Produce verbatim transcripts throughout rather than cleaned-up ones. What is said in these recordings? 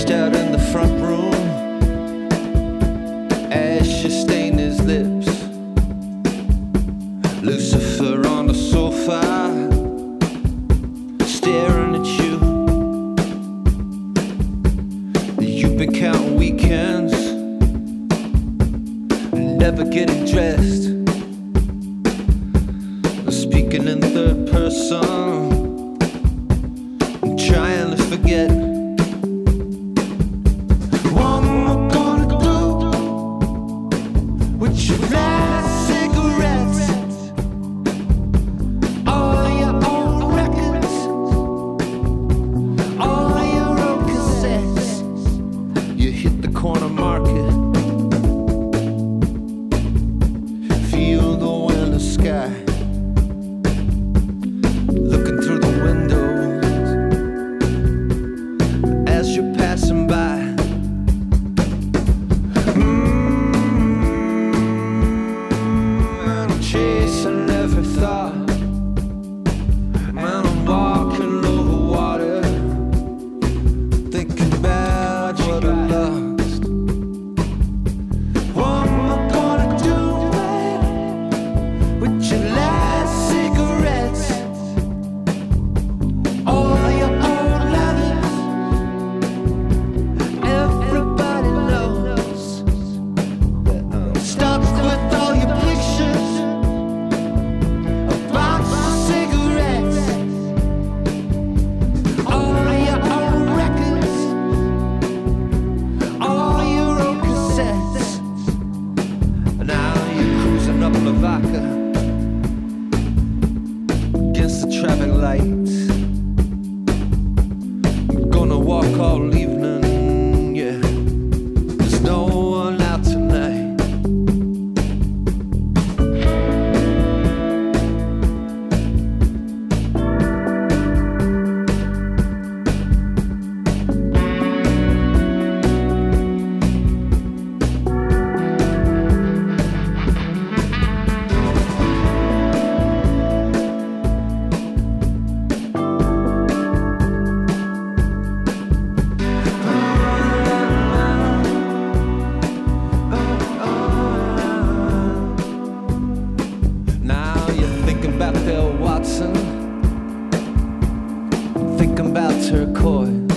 stretched out in the front room. Ashes stain his lips. Lucifer on the sofa, staring at you. You've been counting weekends, never getting dressed. Speaking in third person, I'm trying to forget. What am I gonna do with your last cigarettes? All your old records, all your old cassettes. You hit the corner market, feel the winter sky. Looking through the windows as you're passing by. Mm-hmm. I'm chasing every thought. Man, I'm walking over water, thinking about what I lost. What am I gonna do with your last cigarettes? All your old lovers, everybody knows. Stuck with all your pictures, a box of cigarettes, all your old records, all your old cassettes. Now you're cruising up Lavaca against the traffic lights. Gonna walk all evening, yeah. There's no one out tonight. About Bill Watson, thinking about turquoise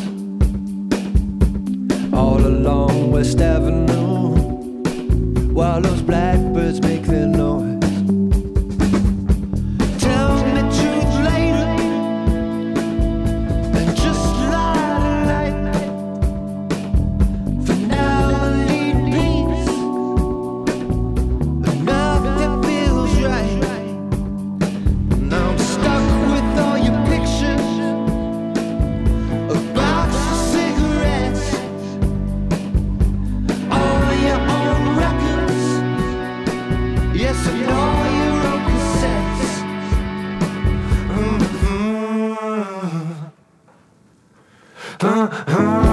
all along West Avenue, while those blackbirds make their noise. Tell me truth later, and just lie tonight. For now I need peace, enough that feels right. Yes, and all your own cassettes. Mm-hmm. Uh-huh.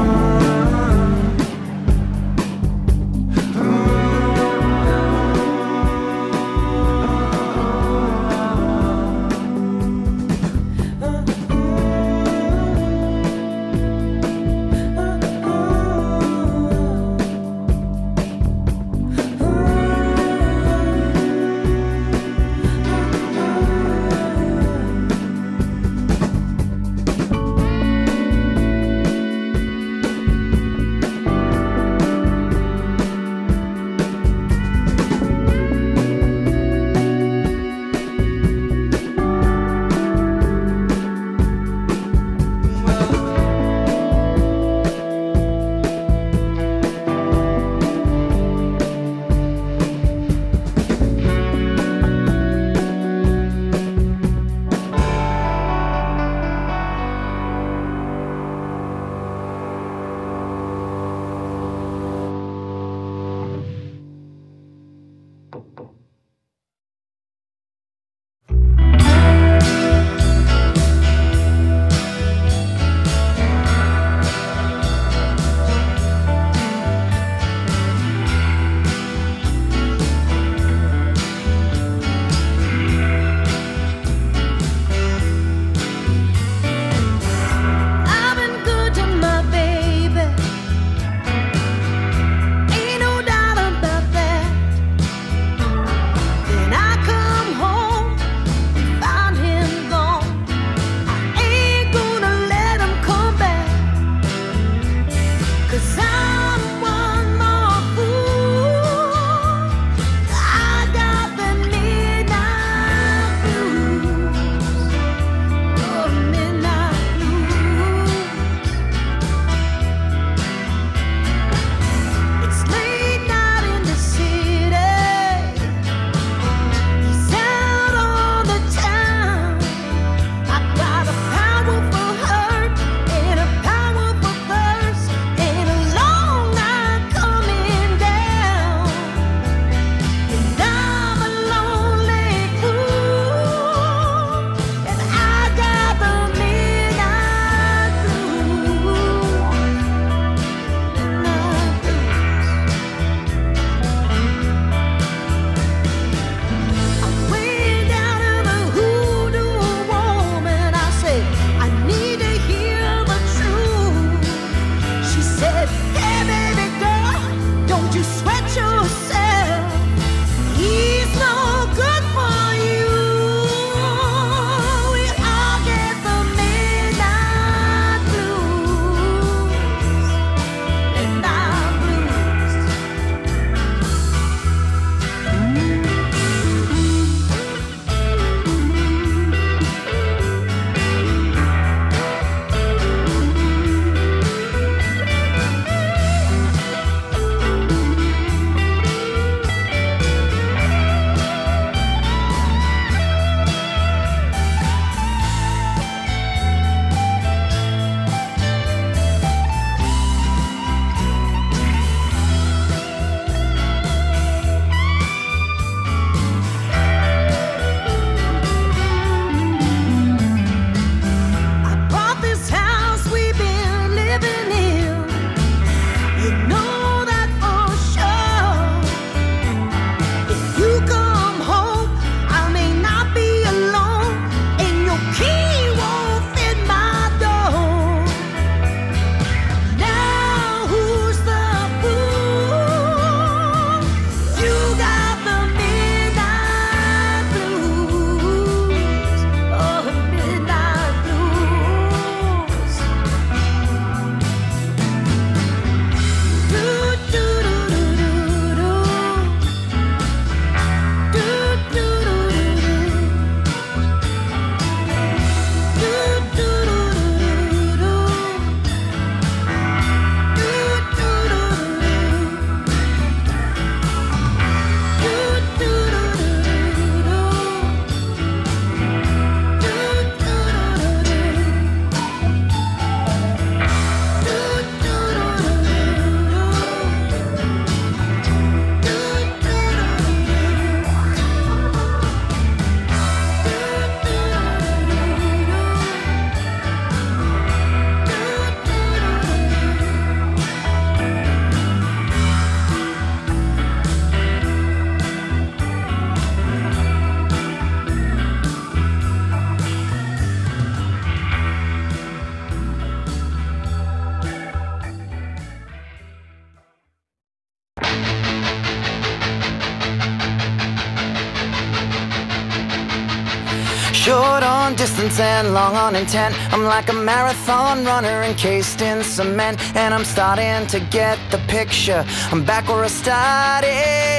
Short on distance and long on intent. I'm like a marathon runner encased in cement, and I'm starting to get the picture. I'm back where I started.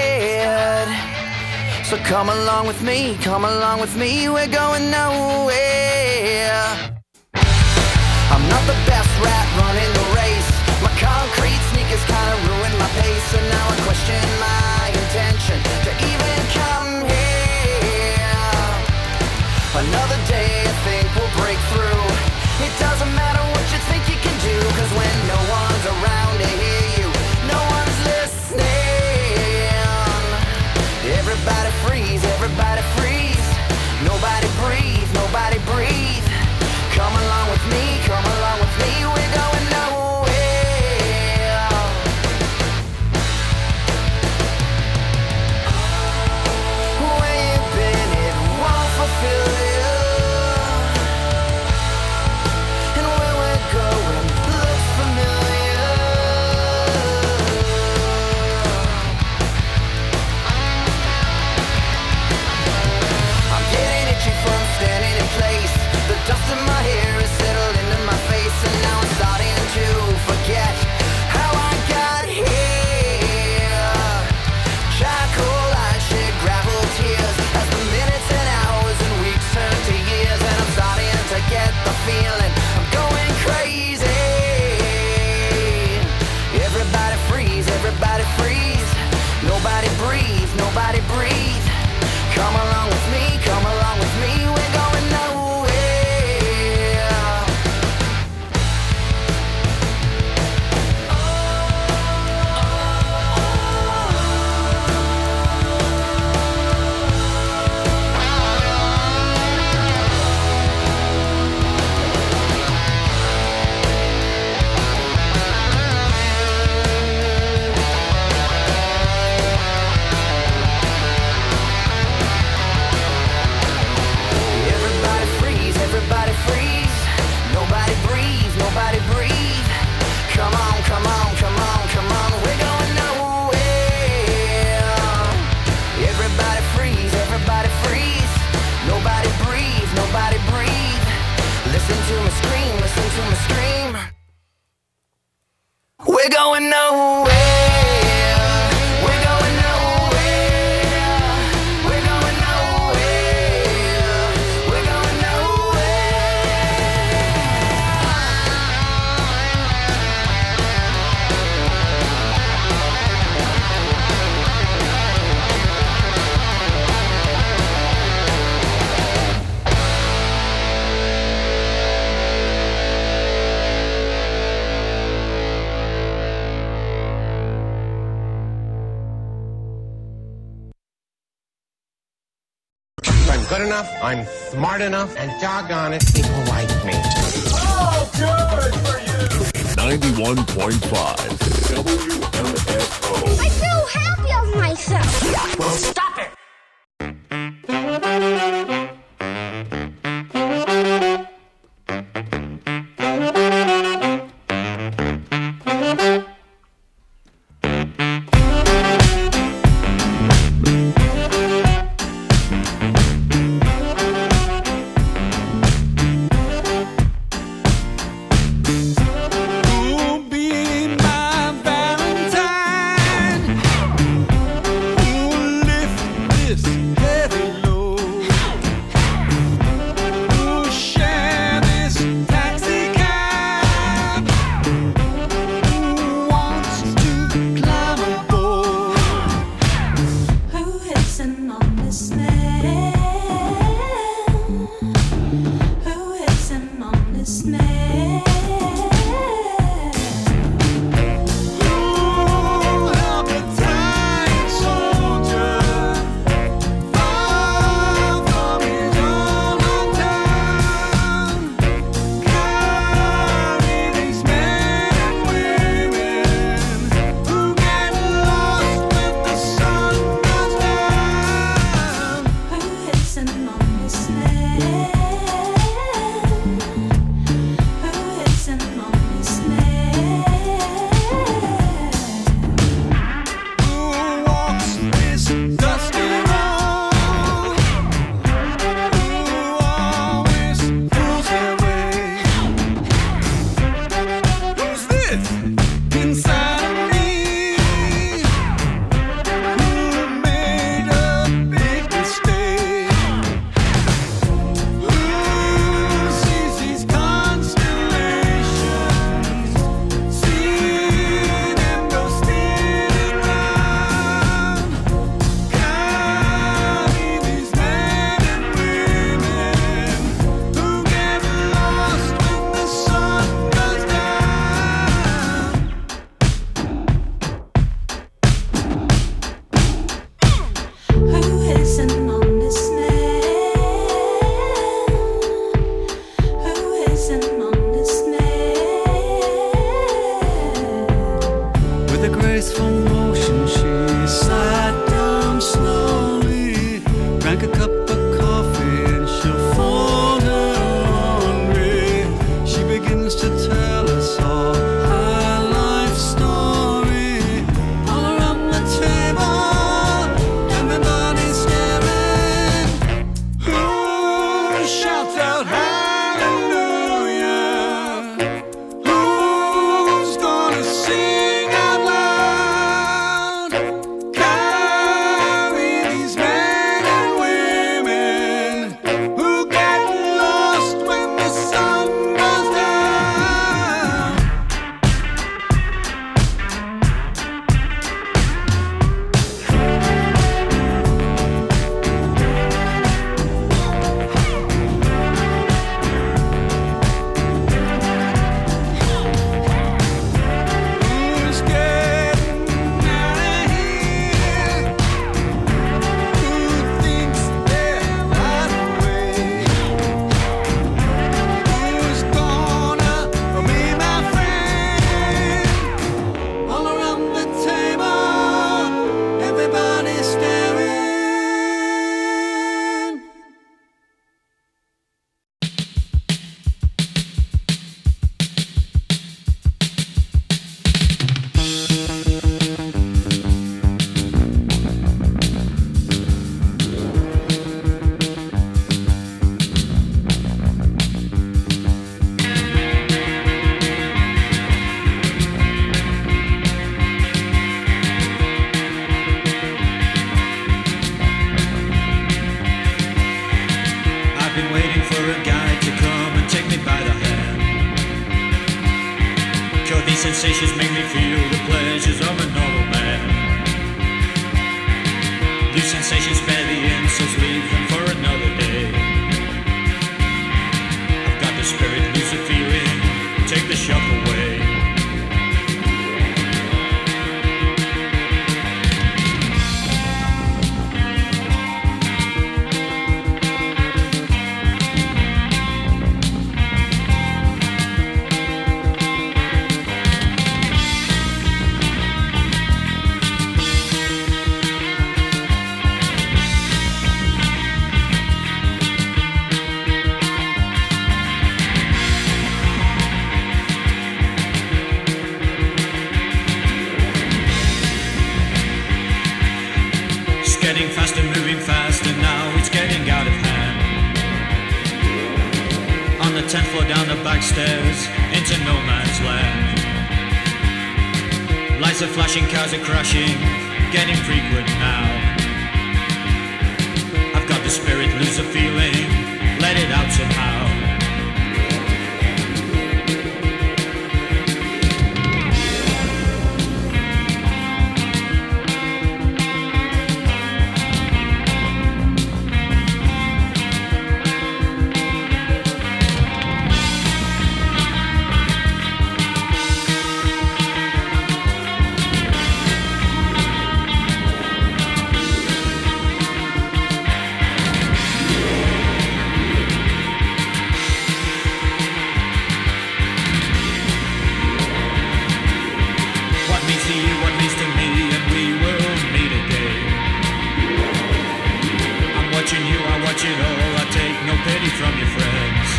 So come along with me, come along with me, we're going nowhere. I'm not the best rat running the race. My concrete sneakers kinda ruined my pace, and now I question my intention to even come here. Another day I think we'll break through. It doesn't matter what you think you can do, cause when no one's around to hear you, no one's listening. Everybody freeze, everybody freeze. Nobody breathe, nobody breathe. Come along with me, come along with me, we're going nowhere. Where you been, it won't fulfill you. And where we're going looks familiar. I'm getting itchy from standing in place. The dust in my hair is settled into my face, and now I'm starting to forget how I got here. Charcoal, I shed gravel tears as the minutes and hours and weeks turn to years, and I'm starting to get the feeling I'm going crazy. Everybody freeze, everybody freeze. Nobody breathe, nobody breathe. Come along with me, come along with me, we're going nowhere. Everybody freeze, everybody freeze. Nobody breathe, nobody breathe. Come on, come on, come on, come on, we're going nowhere. Everybody freeze, everybody freeze. Nobody breathe, nobody breathe. Listen to me scream, listen to me scream. We're going nowhere. We're going nowhere. We're going nowhere. We're going I'm good enough, I'm smart enough, and doggone it, people like me. Oh, good for you! ninety-one point five W M F O. I'm so happy of myself. Well, stop it! Who'll be my Valentine? Who'll lift begins to tell us all her life story. All around the table, everybody's staring. Who shouts out hallelujah? Who's gonna sing out loud? Carry these men and women who get lost when the sun goes down. Who's getting out of here? Who thinks they're right away? Who's gonna be my friend? All around the table, everybody's staring. I've been waiting for a guy to come and take me by the hand. Sure, these sensations make me feel the pleasures of a normal man. These sensations spare the insults, leave them for another day. I've got the spirit, lose the feeling, take the shock away. It's getting faster, moving faster, now it's getting out of hand. On the tenth floor, down the back stairs, into no man's land. Lights are flashing, cars are crashing, getting frequent now. I've got the spirit, lose the feeling, let it out somehow. What means to you, what means to me, and we will meet again. I'm watching you, I watch it all, I take no pity from your friends.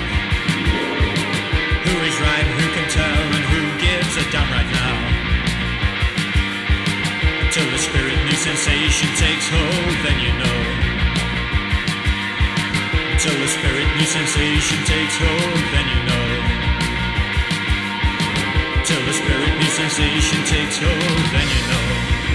Who is right, who can tell, and who gives a damn right now? Until the spirit, new sensation takes hold, then you know. Until the spirit, new sensation takes hold, then you know. Till the spirit, new sensation takes hold, then you know.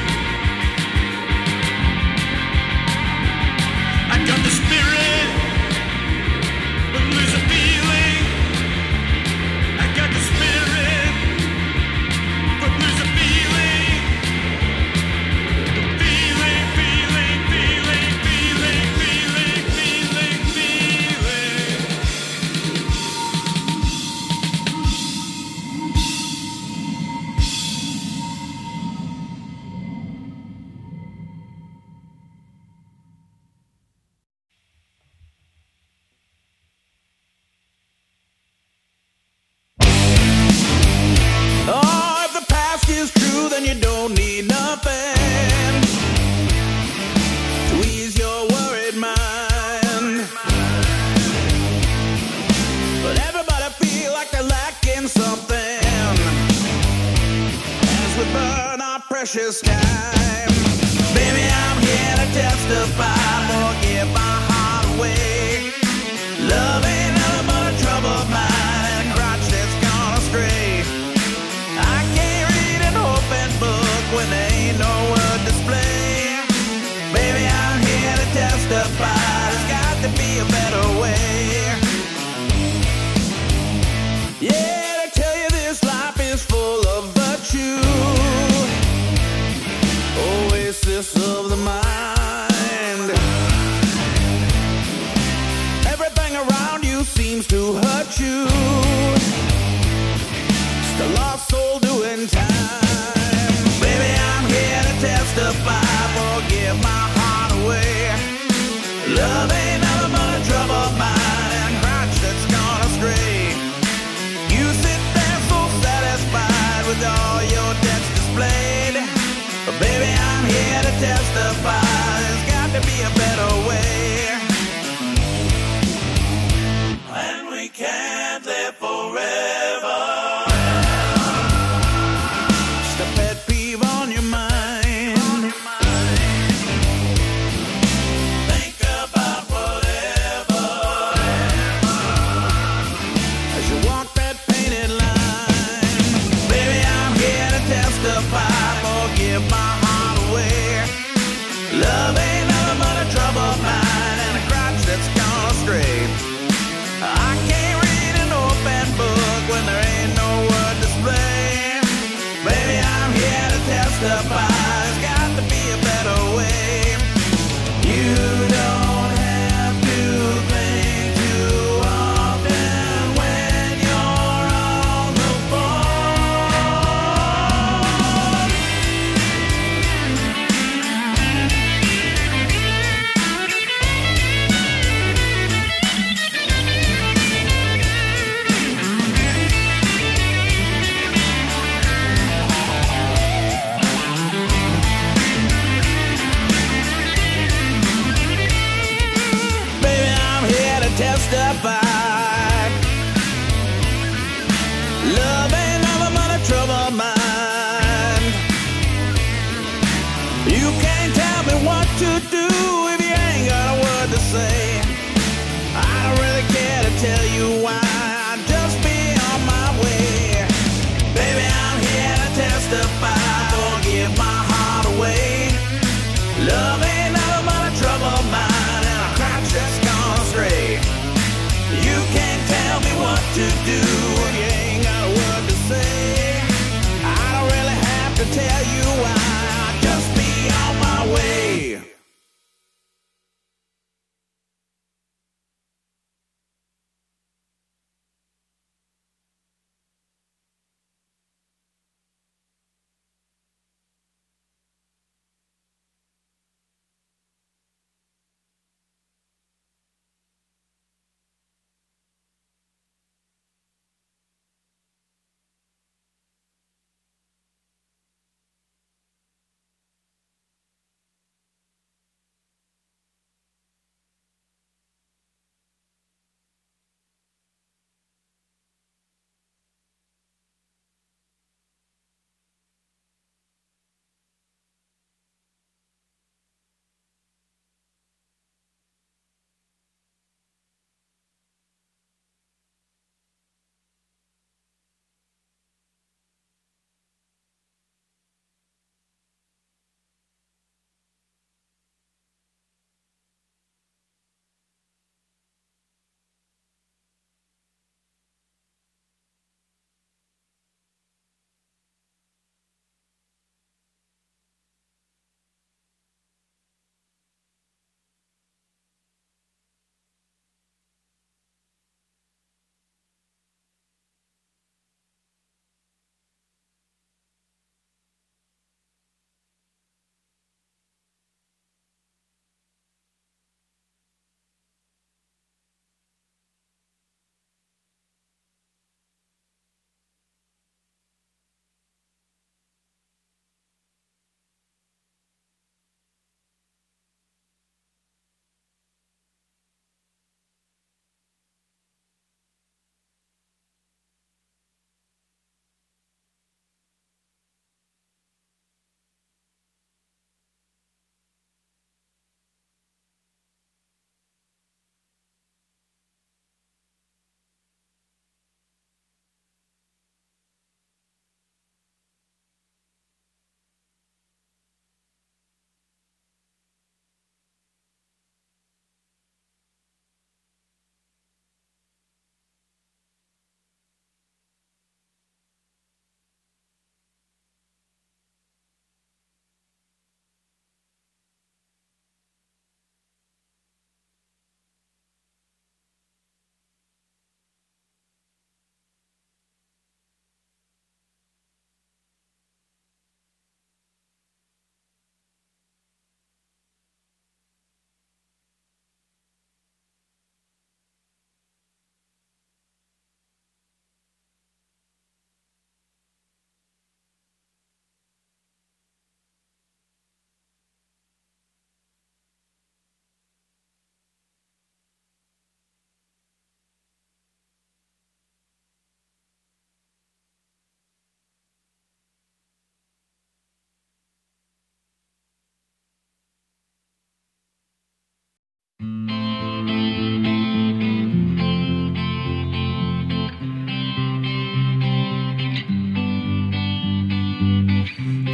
I got the spirit, but lose a feeling. I got the spirit, but lose a feeling. The feeling, feeling, feeling, feeling, feeling, feeling, feeling. something as we burn our precious time. Baby, I'm here to testify, forgive my heart away. Love ain't nothing but a troubled mind and a crotch that's gone astray. I can't read an open book when there ain't no word display. Baby, I'm here to testify, there's got to be a better way. Yeah, to tell you this life is full of virtue, oasis of the mind. Everything around you seems to hurt you, just a lost soul doing time. Baby, I'm here to testify, forgive my heart away. Love ain't nothing but a troubled mind and a crotch that's gone astray. You sit there so satisfied with all your debts displayed, but baby, I'm here to testify, there's got to be a better way. And we can't live forever. Just a pet peeve on your mind. Think about whatever as you walk that painted line. Baby, I'm here to testify, forgive my heart away. Love ain't nothing but a troubled mind and a crotch that's gone astray. I can't read an open book when there ain't no word display. Baby, I'm here to testify, there's got to be a better way. You don't have to think too often when you're on the phone.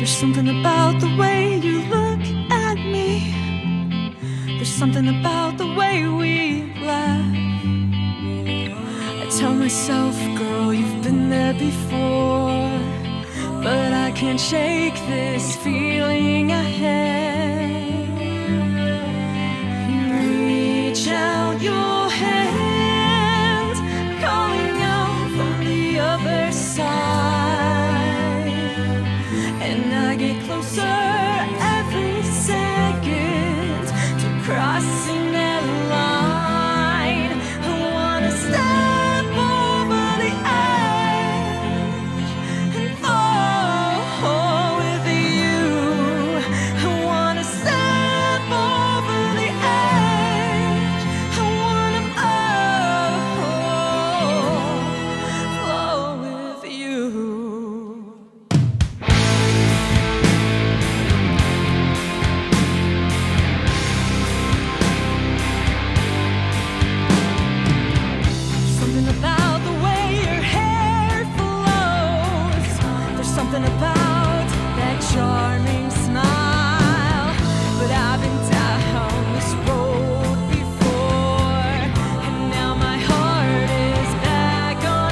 There's something about the way you look at me. There's something about the way we laugh. I tell myself, girl, you've been there before, but I can't shake this feeling I have. You reach out your hand, calling out from the other side, and I get closer every second to crossing that line. I wanna step over the edge and fall with you. I wanna step over the edge. I wanna oh, flow with you. Something about the way your hair flows. There's something about that charming smile. But I've been down this road before, and now my heart is back on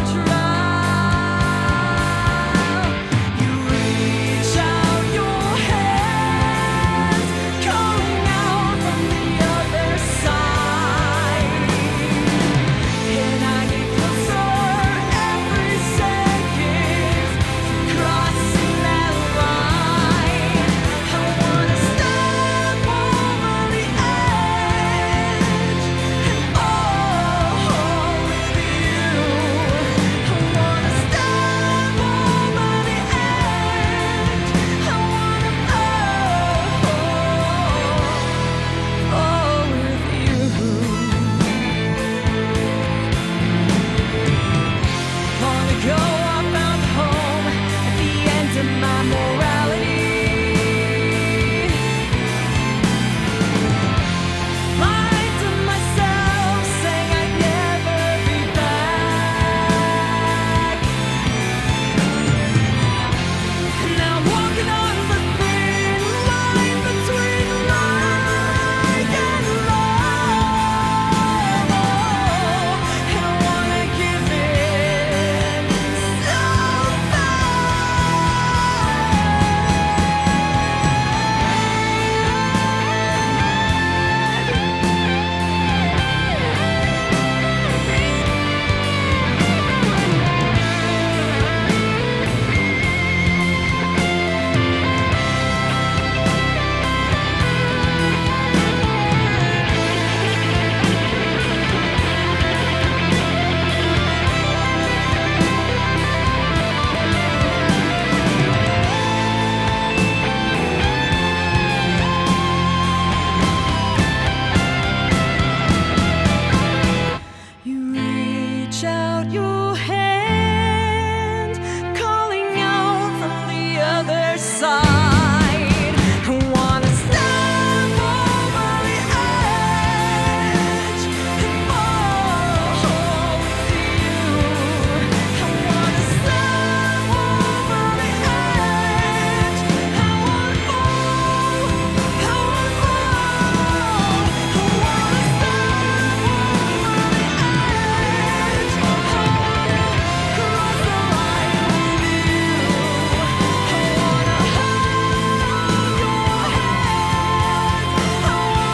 trial. You reach out your hand, calling out from the other side, and I get closer every second to crossing that line. I wanna step over the edge and fall with you. I wanna step over the edge. I wanna fall with you. Long ago I found home at the end of my morality. Lied to myself, saying I'd never be back. And now I'm walking on the thin line between light and love. And I wanna give in so you reach out your hand, calling out from the other side. I wanna step over the edge and fall with you. I wanna step over the edge. I wanna fall. I wanna fall. I wanna step over the edge. I wanna cross the line with you. I wanna hold your hand. I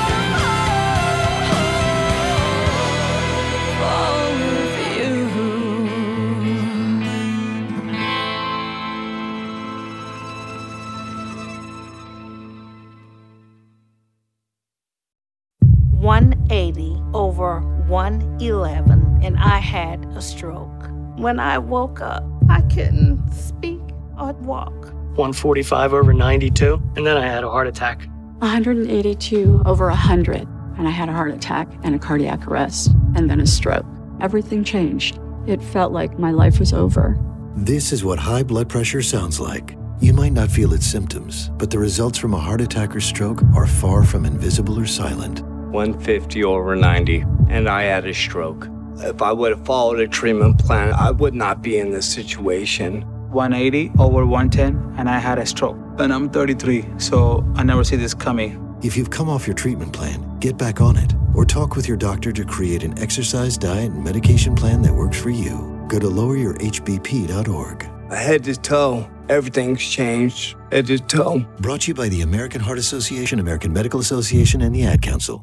wanna fall with you. one eighty over one eleven, and I had a stroke. When I woke up, I couldn't speak or walk. one forty-five over ninety-two, and then I had a heart attack. one eighty-two over one hundred, and I had a heart attack and a cardiac arrest, and then a stroke. Everything changed. It felt like my life was over. This is what high blood pressure sounds like. You might not feel its symptoms, but the results from a heart attack or stroke are far from invisible or silent. one fifty over ninety, and I had a stroke. If I would have followed a treatment plan, I would not be in this situation. one eighty over one ten, and I had a stroke. And I'm thirty-three, so I never see this coming. If you've come off your treatment plan, get back on it. Or talk with your doctor to create an exercise, diet, and medication plan that works for you. Go to lower your H B P dot org. Head to toe, everything's changed. Head to toe. Brought to you by the American Heart Association, American Medical Association, and the Ad Council.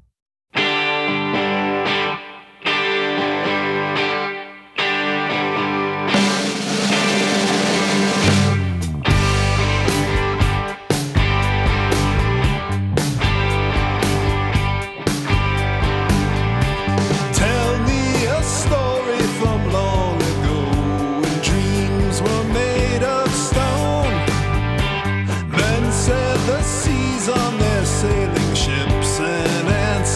On their sailing ships and answers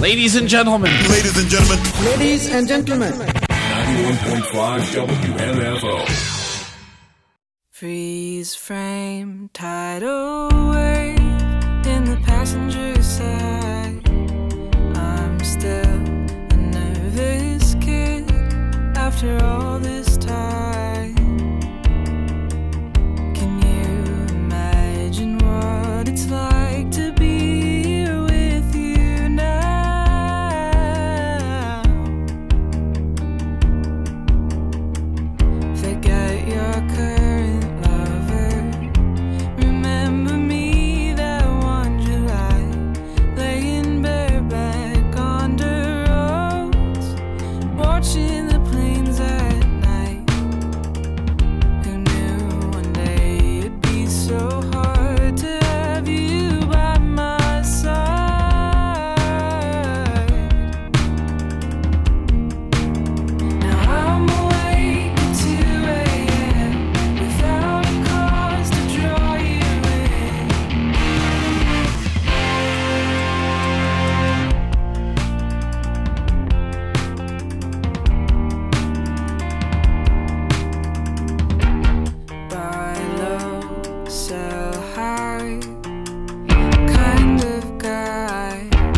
Ladies and gentlemen. Ladies and gentlemen. Ladies and gentlemen. ninety-one point five W M F O. Freeze frame, tidal wave in the passenger side. I'm still a nervous kid after all this time. Can you imagine what it's like to be here with you now? Forget your current lover. Remember me that one July, laying bareback on the roads, watching the planes at night. Who knew one day it'd be so hard to have you by my side? Now I'm awake at two a m without a cause to draw you in. Buy low, sell high, kind of guy.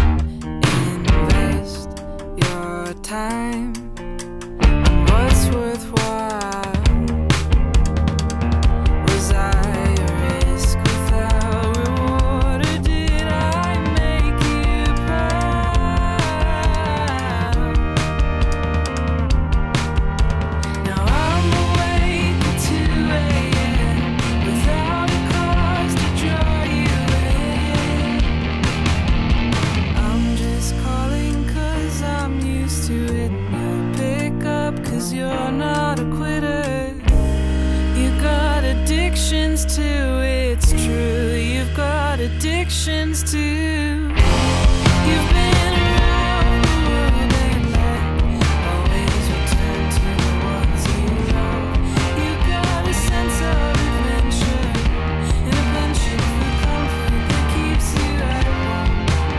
Invest your time on what's worthwhile. Was I a risk without reward, or did I make you proud? Now I'm awake at two a m without a cause to draw you in. I'm just calling 'cause I'm used to it, and you'll pick up 'cause you're not a quitter. You got addictions too, it's true. You've got addictions too. You've been around the world and back, always return to the ones you love. You got a sense of adventure and a penchant for comfort that keeps you at home.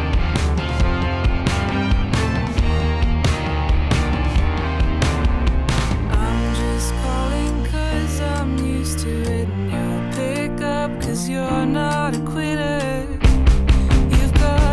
I'm just calling 'cause I'm used to it, and you'll pick up 'cause you're not a quitter. You've got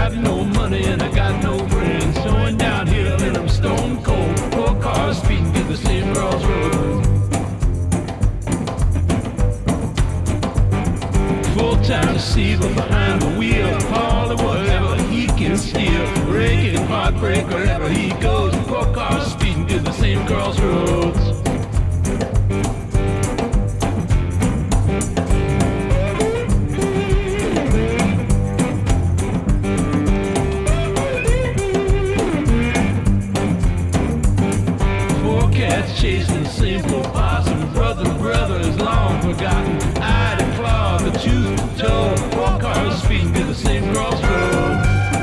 got no money and I got no friends. Going downhill and I'm stone cold. Four cars speeding to the same crossroads. Full-time receiver behind the wheel. Hauling whatever he can steal. Breaking heartbreak wherever he goes. Four cars speeding to the same crossroads. Chasing the same poor possum. Brother, brother is long forgotten. Eye to claw, the tooth to toe. Four cars speeding to the same crossroad.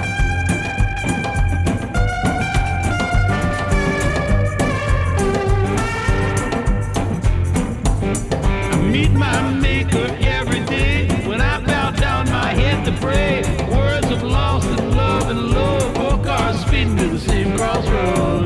I meet my maker every day. When I bow down my head to pray, words of lost and love and love. Four cars speeding to the same crossroads.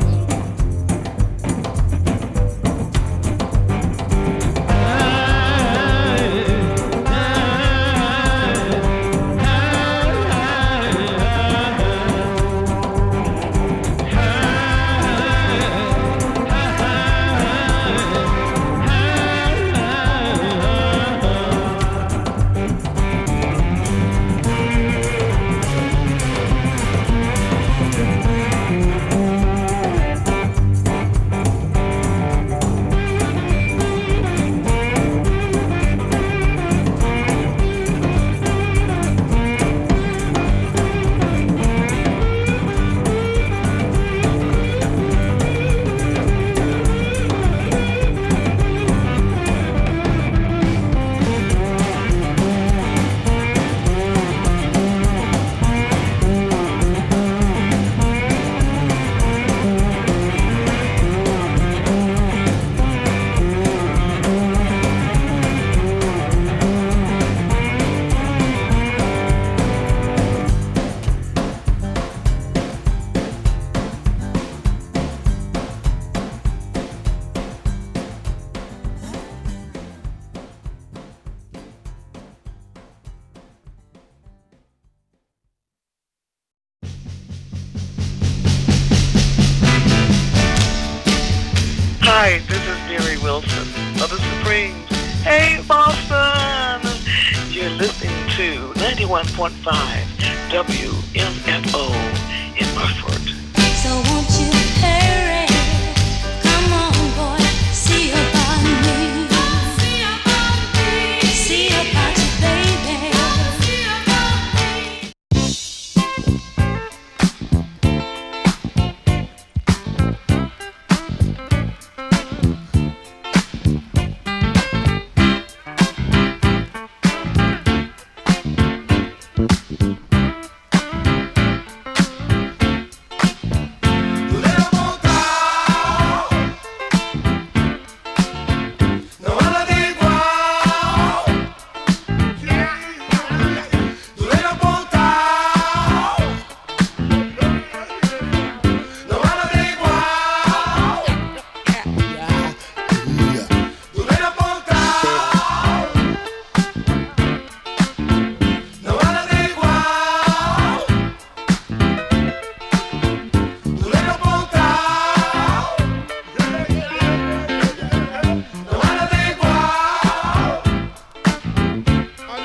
Hi, this is Mary Wilson of the Supremes. Hey, Boston! You're listening to ninety-one point five W M F O in Marford. So won't you